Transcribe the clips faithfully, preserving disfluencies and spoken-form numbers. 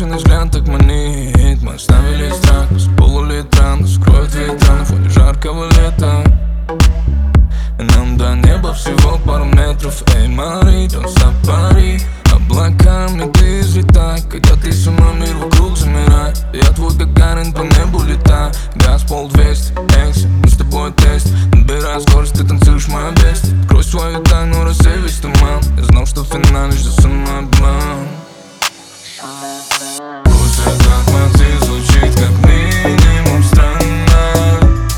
бешеный взгляд так манит. Мы оставили страх, без полулитра нас скроет ветра на фоне жаркого лета. Нам до неба всего пару метров. Эй, Мари, don't stop, пари. Облаками ты взлетай, когда ты сама, мир вокруг замирает. Я твой Гагарин, по небу летаю. Газ пол двести, экси, мы с тобой тест. Набирай скорость, ты танцуешь мою бест. Открой свою тайну, рассей весь туман. Я знал, что в финале ждет самообман. Пусть этот мотив звучит как минимум странно,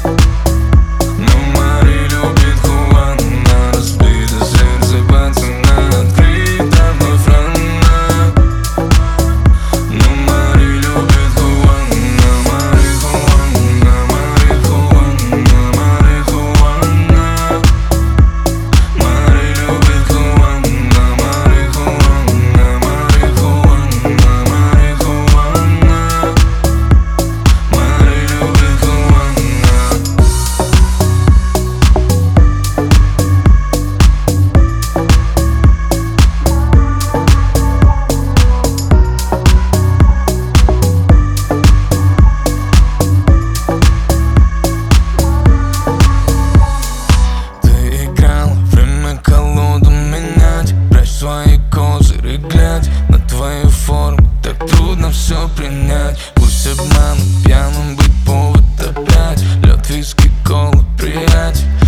но Мари любит Хуана. Разбито сердце пацана, открыто вновь рано. Но Мари любит Хуана. Мари Хуана, Мари Хуана, Мари Хуана. Мари любит Хуана, Мари Хуана, Мари Хуана, Мари Хуана. Мари любит Хуана. Ты играл, время колоду менять. Прячь свои козыри, глядь на твою форму. Так трудно все принять. Пусть обман, пьяным быть повод опять. Лед, виски, кола, приятель.